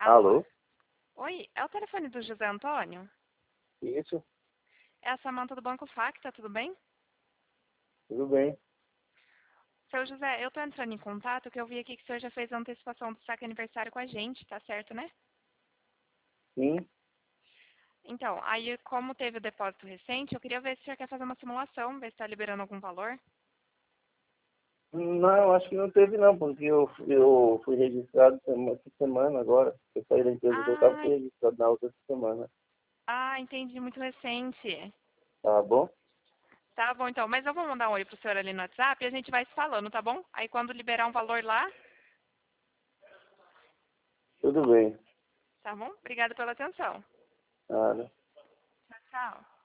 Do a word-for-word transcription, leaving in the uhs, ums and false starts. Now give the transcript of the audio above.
Alô? Alô? Oi, é o telefone do José Antônio? Isso, É a Samanta do Banco Facta, tudo bem? tudo bem. Seu José, eu tô entrando em contato que eu vi aqui que o senhor já fez a antecipação do saque aniversário com a gente, tá certo, né? Sim. Então, aí como teve o depósito recente, eu queria ver se o senhor quer fazer uma simulação, ver se está liberando algum valor. Não, acho que não teve não, porque eu, eu fui registrado sema- essa semana agora. Eu saí da empresa que eu estava, Ah, fui registrado na outra semana. ah, entendi, muito recente. Tá bom? Tá bom, então, mas eu vou mandar um oi pro senhor ali no WhatsApp e a gente vai se falando, tá bom? Aí quando liberar um valor lá, Tudo bem. tá bom? Obrigada pela atenção. Nada. Tchau, tchau.